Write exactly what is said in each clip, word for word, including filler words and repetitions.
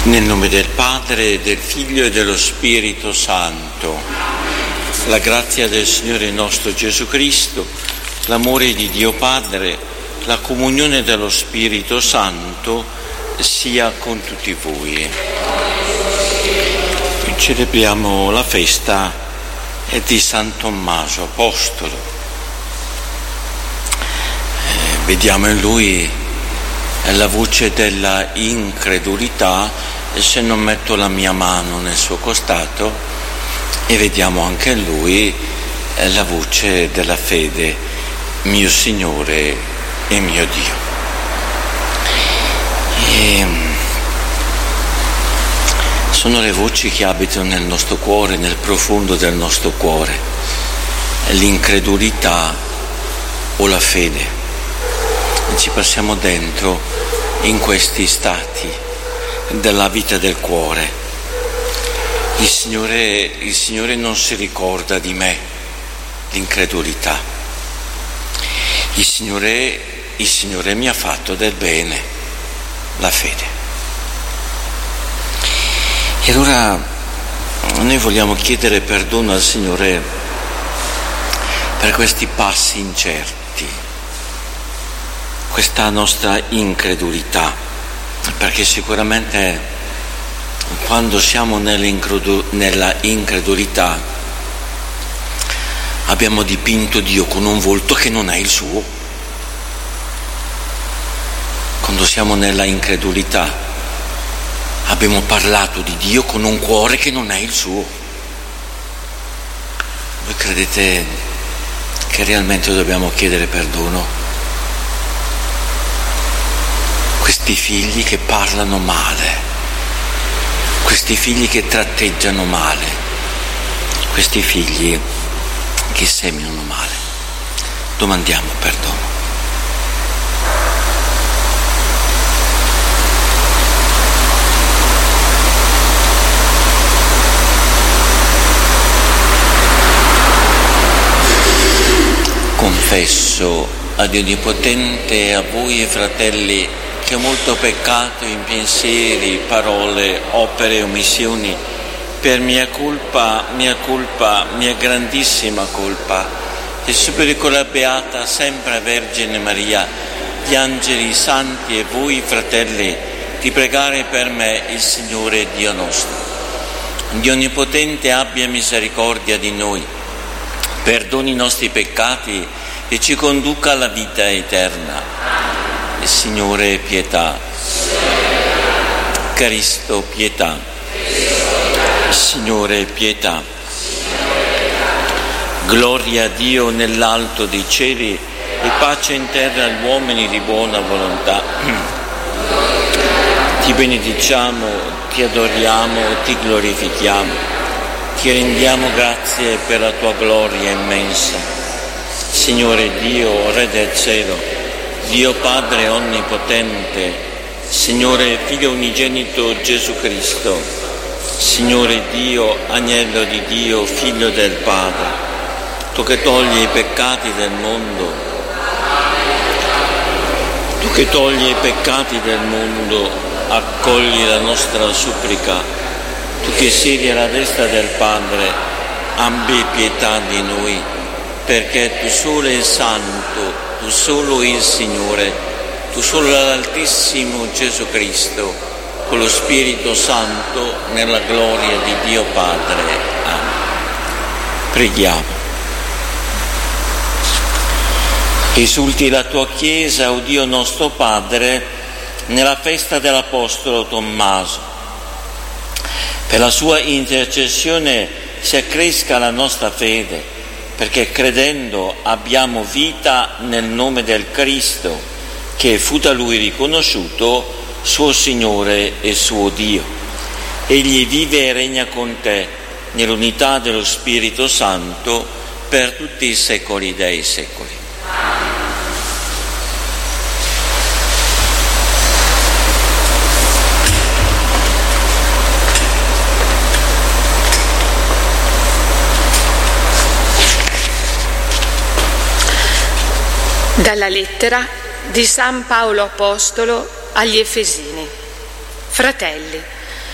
Nel nome del Padre, del Figlio e dello Spirito Santo. La grazia del Signore nostro Gesù Cristo, l'amore di Dio Padre, la comunione dello Spirito Santo sia con tutti voi. Celebriamo la festa di San Tommaso Apostolo. Eh, vediamo in lui la voce della incredulità, se non metto la mia mano nel suo costato, e vediamo anche in lui la voce della fede, mio Signore e mio Dio. E sono le voci che abitano nel nostro cuore, nel profondo del nostro cuore, l'incredulità o la fede. E ci passiamo dentro in questi stati della vita del cuore. Il Signore, il Signore non si ricorda di me, l'incredulità. Il Signore, il Signore mi ha fatto del bene, la fede. E allora noi vogliamo chiedere perdono al Signore per questi passi incerti, questa nostra incredulità. Perché sicuramente quando siamo nella incredulità abbiamo dipinto Dio con un volto che non è il suo. Quando siamo nella incredulità abbiamo parlato di Dio con un cuore che non è il suo. Voi credete che realmente dobbiamo chiedere perdono? Questi figli che parlano male, questi figli che tratteggiano male, questi figli che seminano male. Domandiamo perdono. Confesso a Dio Onnipotente e a voi, fratelli, che ho molto peccato in pensieri, parole, opere e omissioni, per mia colpa, mia colpa, mia grandissima colpa. E supplico la Beata sempre Vergine Maria, gli angeli, i santi e voi, fratelli, di pregare per me il Signore Dio nostro. Dio Onnipotente abbia misericordia di noi, perdoni i nostri peccati e ci conduca alla vita eterna. Signore pietà, Cristo pietà, Signore pietà, gloria a Dio nell'alto dei cieli e pace in terra agli uomini di buona volontà. Ti benediciamo, ti adoriamo, ti glorifichiamo, ti rendiamo grazie per la tua gloria immensa. Signore Dio, Re del cielo, Dio Padre Onnipotente, Signore Figlio Unigenito Gesù Cristo, Signore Dio, Agnello di Dio, Figlio del Padre, Tu che togli i peccati del mondo, Tu che togli i peccati del mondo, accogli la nostra supplica. Tu che siedi alla destra del Padre, abbi pietà di noi, perché Tu solo il Santo, Tu solo il Signore, Tu solo l'Altissimo Gesù Cristo, con lo Spirito Santo, nella gloria di Dio Padre. Amen. Preghiamo. Esulti la Tua Chiesa, o Dio nostro Padre, nella festa dell'Apostolo Tommaso. Per la sua intercessione si accresca la nostra fede, perché credendo abbiamo vita nel nome del Cristo, che fu da Lui riconosciuto suo Signore e suo Dio. Egli vive e regna con te nell'unità dello Spirito Santo per tutti i secoli dei secoli. Dalla lettera di San Paolo Apostolo agli Efesini. Fratelli,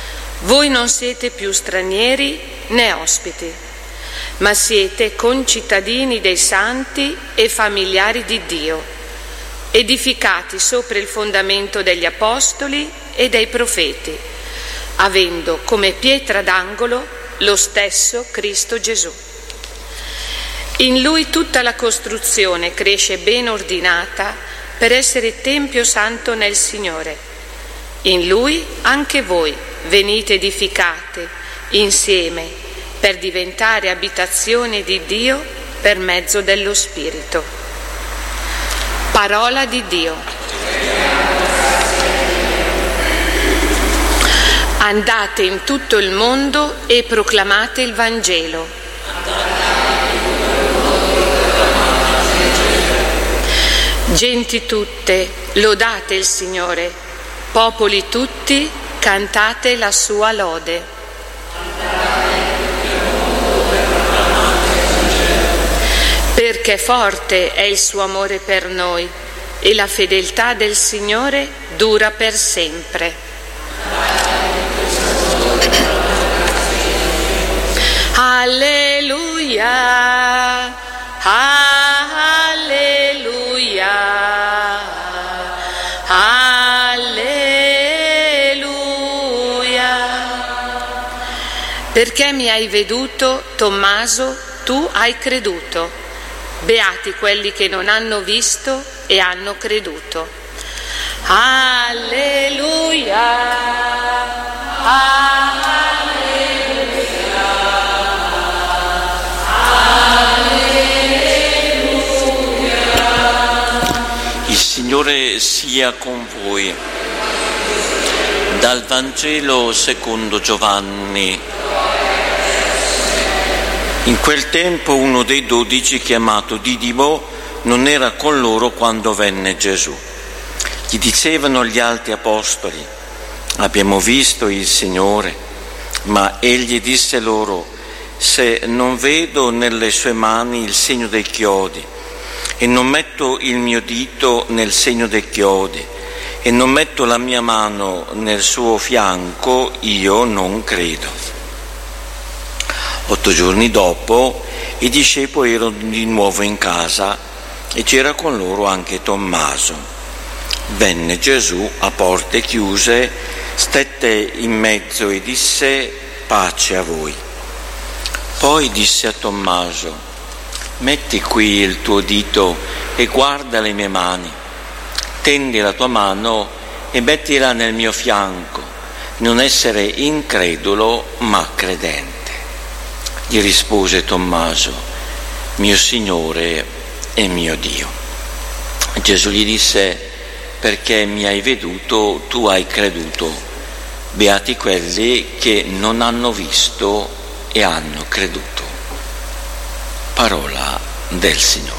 Voi non siete più stranieri né ospiti, ma siete concittadini dei santi e familiari di Dio, edificati sopra il fondamento degli apostoli e dei profeti, avendo come pietra d'angolo lo stesso Cristo Gesù. In Lui tutta la costruzione cresce ben ordinata per essere tempio santo nel Signore. In Lui anche voi venite edificate insieme per diventare abitazione di Dio per mezzo dello Spirito. Parola di Dio. Andate in tutto il mondo e proclamate il Vangelo. Genti tutte, lodate il Signore. Popoli tutti, cantate la sua lode. Perché forte è il suo amore per noi e la fedeltà del Signore dura per sempre. Alleluia, alleluia, alleluia. Perché mi hai veduto, Tommaso, tu hai creduto. Beati quelli che non hanno visto e hanno creduto. Alleluia, alleluia, alleluia. Il Signore sia con voi. Dal Vangelo secondo Giovanni. In quel tempo uno dei dodici, chiamato Didimo, non era con loro quando venne Gesù. Gli dicevano gli altri apostoli: abbiamo visto il Signore. Ma egli disse loro: se non vedo nelle sue mani il segno dei chiodi, e non metto il mio dito nel segno dei chiodi, e non metto la mia mano nel suo fianco, io non credo. Otto giorni dopo i discepoli erano di nuovo in casa e c'era con loro anche Tommaso. Venne Gesù a porte chiuse, stette in mezzo e disse: pace a voi. Poi disse a Tommaso: metti qui il tuo dito e guarda le mie mani, tendi la tua mano e mettila nel mio fianco, non essere incredulo ma credente. Gli rispose Tommaso: mio Signore e mio Dio. Gesù gli disse: perché mi hai veduto, tu hai creduto. Beati quelli che non hanno visto e hanno creduto. Parola del Signore.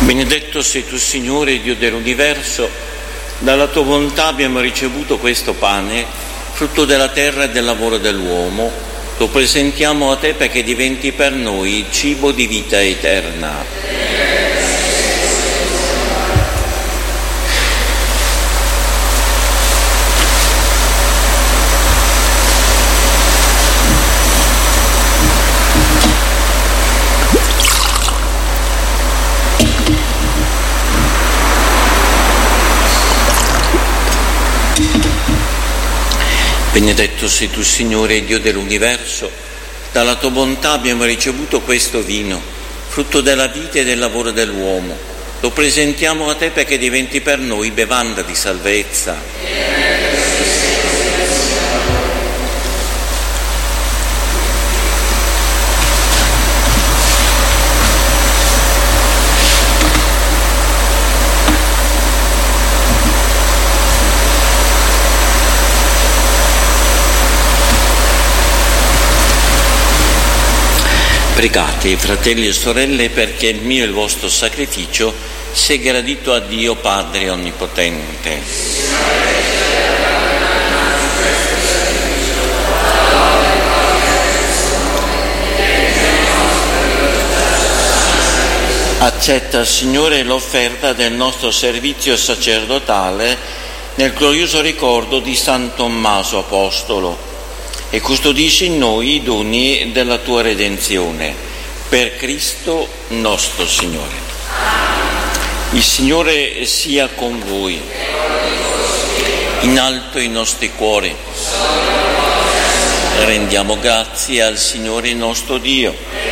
Benedetto sei tu, Signore, Dio dell'universo, dalla tua bontà abbiamo ricevuto questo pane, frutto della terra e del lavoro dell'uomo. Lo presentiamo a te perché diventi per noi cibo di vita eterna. Benedetto sei tu, Signore, Dio dell'universo, dalla tua bontà abbiamo ricevuto questo vino, frutto della vita e del lavoro dell'uomo. Lo presentiamo a te perché diventi per noi bevanda di salvezza. Pregate, fratelli e sorelle, perché il mio e il vostro sacrificio sia gradito a Dio Padre Onnipotente. Accetta, Signore, l'offerta del nostro servizio sacerdotale nel glorioso ricordo di San Tommaso Apostolo e custodisci in noi i doni della tua redenzione, per Cristo nostro Signore. Il Signore sia con voi. In alto i nostri cuori. Rendiamo grazie al Signore nostro Dio.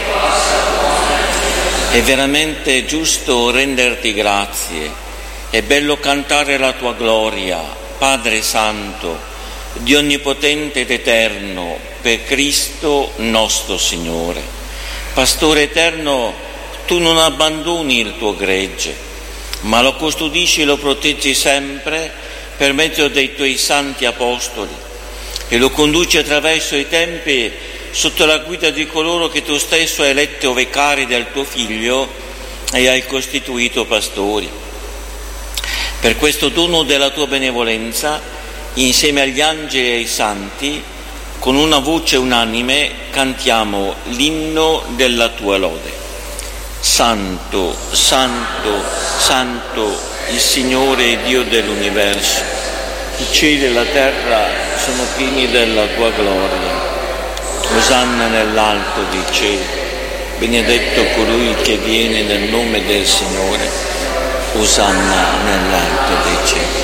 È veramente giusto renderti grazie. È bello cantare la tua gloria, Padre Santo, Dio onnipotente ed eterno, per Cristo nostro Signore. Pastore eterno, tu non abbandoni il tuo gregge, ma lo custodisci e lo proteggi sempre per mezzo dei tuoi santi apostoli e lo conduci attraverso i tempi sotto la guida di coloro che tu stesso hai eletto vicari del tuo Figlio e hai costituito pastori. Per questo dono della tua benevolenza, insieme agli angeli e ai santi, con una voce unanime cantiamo l'inno della tua lode. Santo, santo, santo, il Signore Dio dell'universo. I cieli e la terra sono pieni della tua gloria. Osanna nell'alto dei cieli. Benedetto colui che viene nel nome del Signore. Osanna nell'alto dei cieli.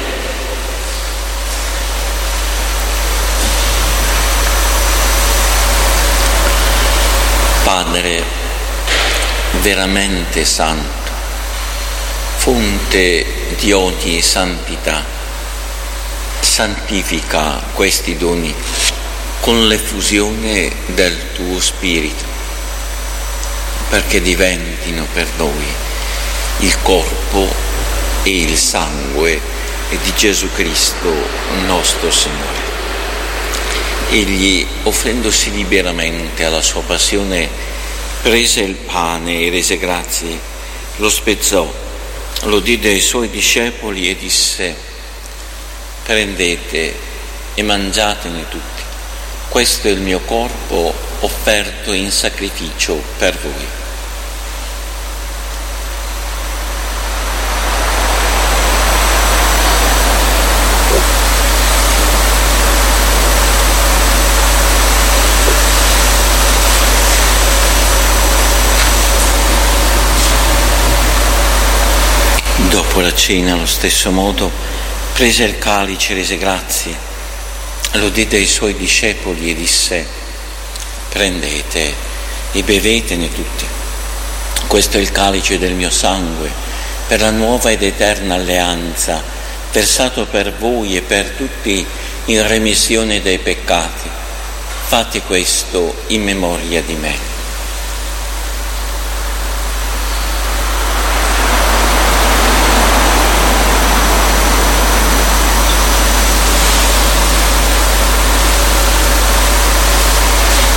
Padre veramente santo, fonte di ogni santità, santifica questi doni con l'effusione del tuo Spirito, perché diventino per noi il corpo e il sangue di Gesù Cristo nostro Signore. Egli, offrendosi liberamente alla sua passione, prese il pane e rese grazie, lo spezzò, lo diede ai suoi discepoli e disse: prendete e mangiatene tutti, questo è il mio corpo offerto in sacrificio per voi. Dopo la cena, allo stesso modo, prese il calice e rese grazie, lo diede ai suoi discepoli e disse: prendete e bevetene tutti, questo è il calice del mio sangue, per la nuova ed eterna alleanza, versato per voi e per tutti in remissione dei peccati. Fate questo in memoria di me.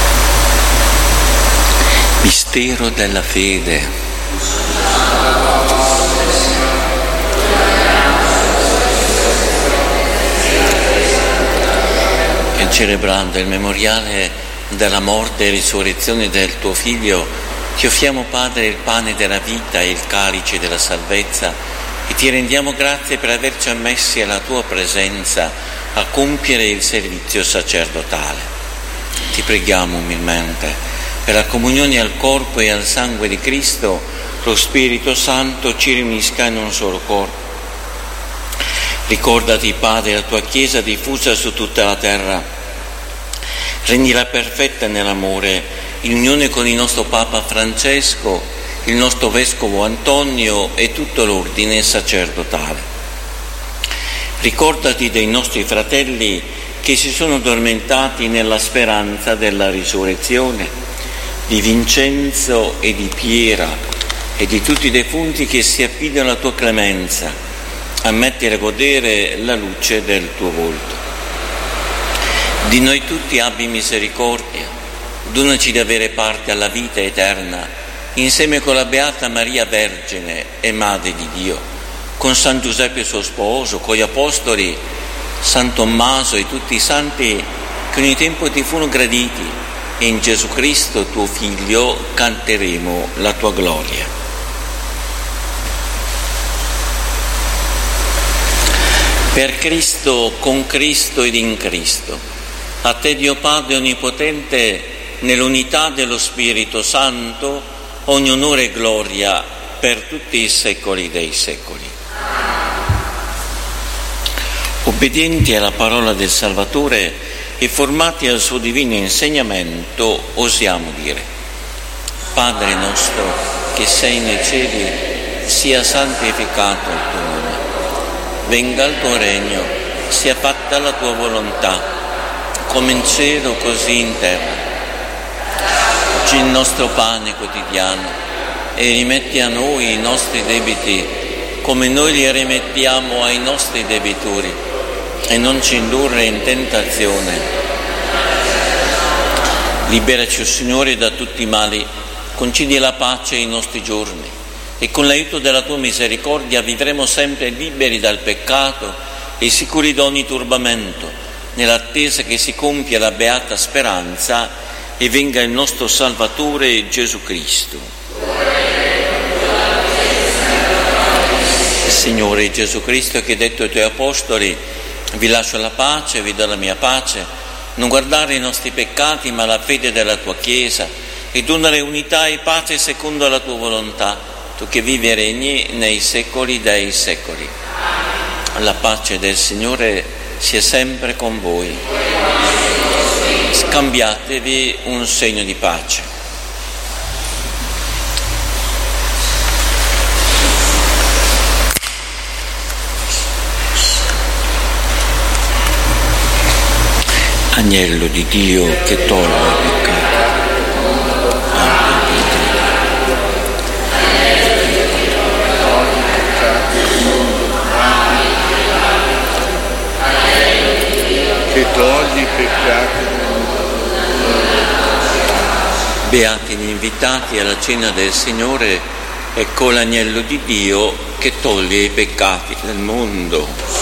Mistero della fede. celebrando il memoriale della morte e risurrezione del tuo Figlio, ti offriamo, Padre, il pane della vita e il calice della salvezza e ti rendiamo grazie per averci ammessi alla tua presenza a compiere il servizio sacerdotale. Ti preghiamo umilmente per la comunione al corpo e al sangue di Cristo, lo Spirito Santo ci riunisca in un solo corpo. Ricordati, Padre, la tua Chiesa diffusa su tutta la terra. Rendila perfetta nell'amore, in unione con il nostro Papa Francesco, il nostro Vescovo Antonio e tutto l'ordine sacerdotale. Ricordati dei nostri fratelli che si sono addormentati nella speranza della risurrezione, di Vincenzo e di Piera e di tutti i defunti che si affidano alla tua clemenza, a mettere a godere la luce del tuo volto. Di noi tutti abbi misericordia, donaci di avere parte alla vita eterna, insieme con la Beata Maria Vergine e Madre di Dio, con San Giuseppe suo sposo, con gli Apostoli, San Tommaso e tutti i santi che ogni tempo ti furono graditi, e in Gesù Cristo tuo Figlio canteremo la tua gloria. Per Cristo, con Cristo ed in Cristo, a te Dio Padre Onnipotente, nell'unità dello Spirito Santo, ogni onore e gloria per tutti i secoli dei secoli. Obbedienti alla parola del Salvatore e formati al suo divino insegnamento, osiamo dire: Padre nostro che sei nei cieli, sia santificato il tuo nome. Venga il tuo regno, sia fatta la tua volontà, come in cielo così in terra. Dacci il nostro pane quotidiano e rimetti a noi i nostri debiti, come noi li rimettiamo ai nostri debitori, e non ci indurre in tentazione. Liberaci, o Signore, da tutti i mali, concedi la pace ai nostri giorni, e con l'aiuto della tua misericordia vivremo sempre liberi dal peccato e sicuri da ogni turbamento, nell'attesa che si compia la beata speranza e venga il nostro Salvatore Gesù Cristo. Signore Gesù Cristo, che hai detto ai tuoi apostoli: vi lascio la pace, vi do la mia pace, non guardare i nostri peccati ma la fede della tua Chiesa, e donare unità e pace secondo la tua volontà, tu che vivi e regni nei secoli dei secoli. La pace del Signore sia sempre con voi. Scambiatevi un segno di pace. Agnello di Dio che toglie il peccato. Che togli i peccati. Beati gli invitati alla cena del Signore, ecco l'agnello di Dio che toglie i peccati del mondo.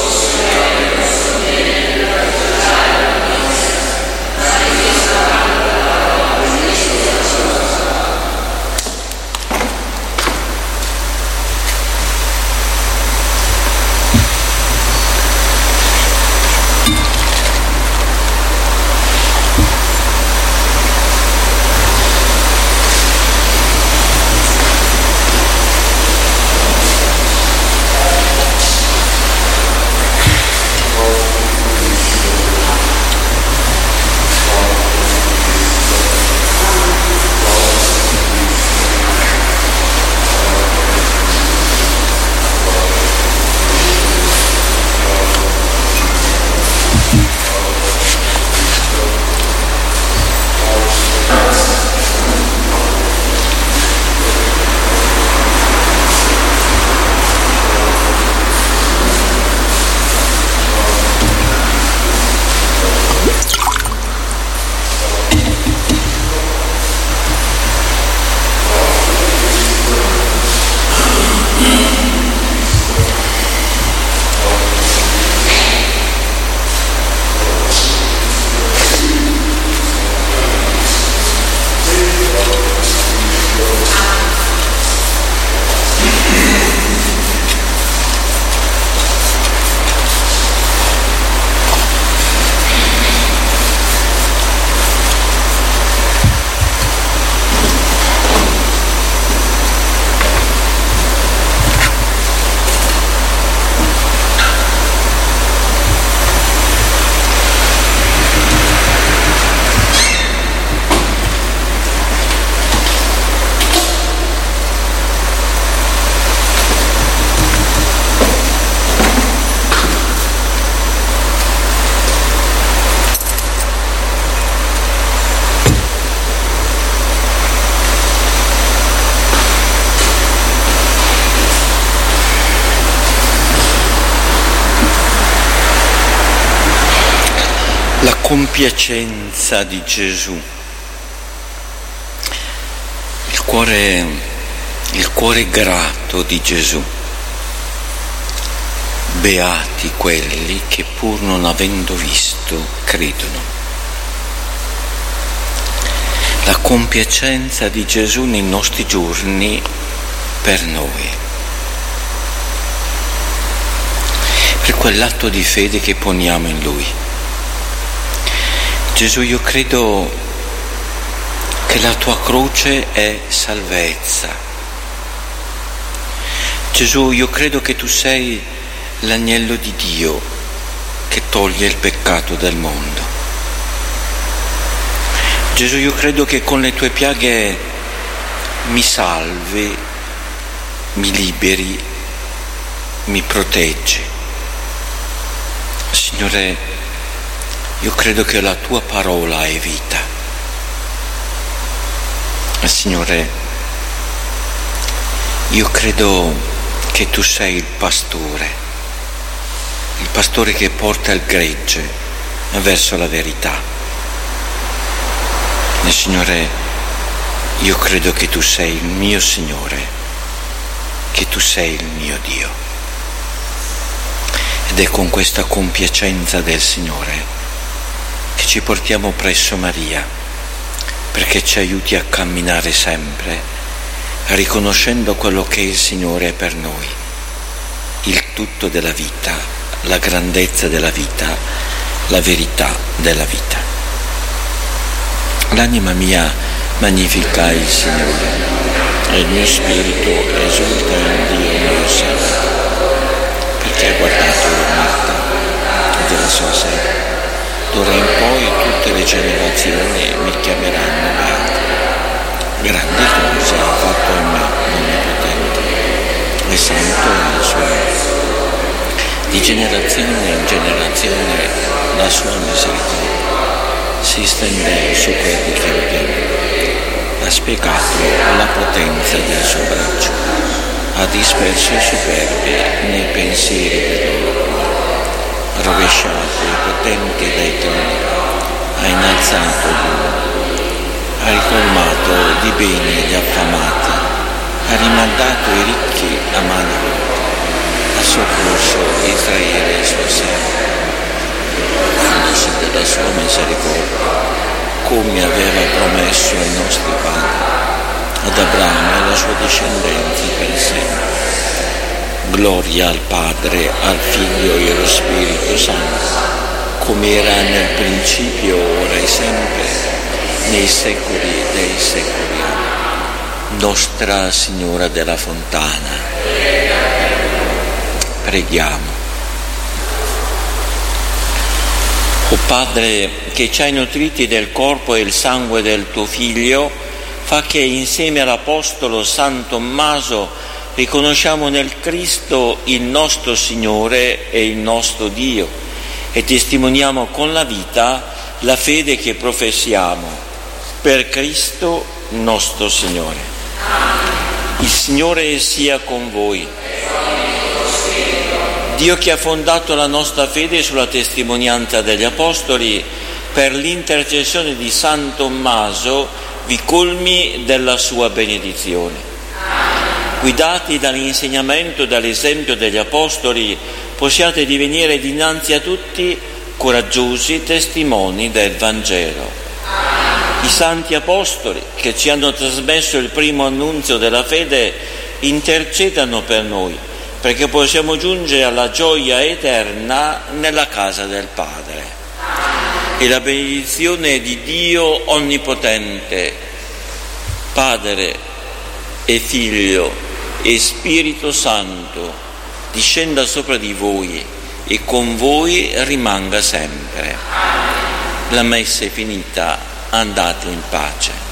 La compiacenza di Gesù, il cuore, il cuore grato di Gesù. Beati quelli che pur non avendo visto credono. La compiacenza di Gesù nei nostri giorni per noi, per quell'atto di fede che poniamo in Lui. Gesù, io credo che la tua croce è salvezza. Gesù, io credo che tu sei l'agnello di Dio che toglie il peccato del mondo. Gesù, io credo che con le tue piaghe mi salvi, mi liberi, mi proteggi. Signore, io credo che la tua parola è vita. Signore, io credo che tu sei il pastore, il pastore che porta il gregge verso la verità. E Signore, io credo che tu sei il mio Signore, che tu sei il mio Dio. Ed è con questa compiacenza del Signore che ci portiamo presso Maria, perché ci aiuti a camminare sempre, riconoscendo quello che il Signore è per noi, il tutto della vita, la grandezza della vita, la verità della vita. L'anima mia magnifica il Signore e il mio spirito esulta in Dio mio Signore, perché ha guardato l'umiltà della sua serva. D'ora in poi tutte le generazioni mi chiameranno beato. Grandi cose ha fatto in me l'Onnipotente, e santo è il suo nome. Di generazione in generazione la sua misericordia si stende su quelli che lo temono. Ha spiegato la potenza del suo braccio, ha disperso i superbi nei pensieri del loro cuore. Ha rovesciato i potenti dai troni, ha innalzato l'uomo, ha ricolmato di beni gli affamati, ha rimandato i ricchi a mani vuote, ha soccorso Israele il suo servo, dandosi della sua misericordia, come aveva promesso ai nostri padri, ad Abramo e alla sua discendenza per sempre. Gloria al Padre, al Figlio e allo Spirito Santo, come era nel principio, ora e sempre, nei secoli dei secoli. Nostra Signora della Fontana, preghiamo. O Padre, che ci hai nutriti del corpo e il sangue del tuo Figlio, fa che insieme all'Apostolo San Tommaso riconosciamo nel Cristo il nostro Signore e il nostro Dio e testimoniamo con la vita la fede che professiamo. Per Cristo nostro Signore. Il Signore sia con voi. Dio, che ha fondato la nostra fede sulla testimonianza degli Apostoli, per l'intercessione di San Tommaso vi colmi della sua benedizione. Guidati dall'insegnamento e dall'esempio degli Apostoli, possiate divenire dinanzi a tutti coraggiosi testimoni del Vangelo. I Santi Apostoli, che ci hanno trasmesso il primo annunzio della fede, intercedano per noi, perché possiamo giungere alla gioia eterna nella casa del Padre. E la benedizione di Dio Onnipotente, Padre e Figlio e Spirito Santo, discenda sopra di voi e con voi rimanga sempre. La messa è finita, andate in pace.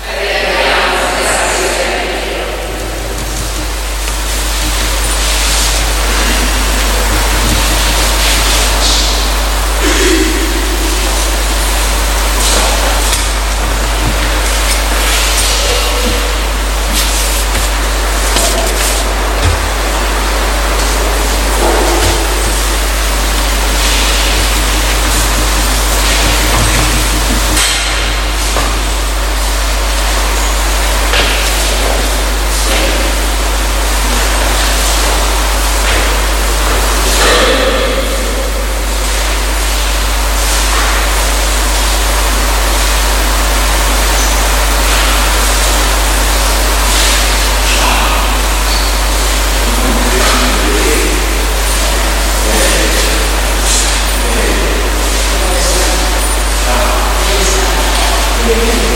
Amen.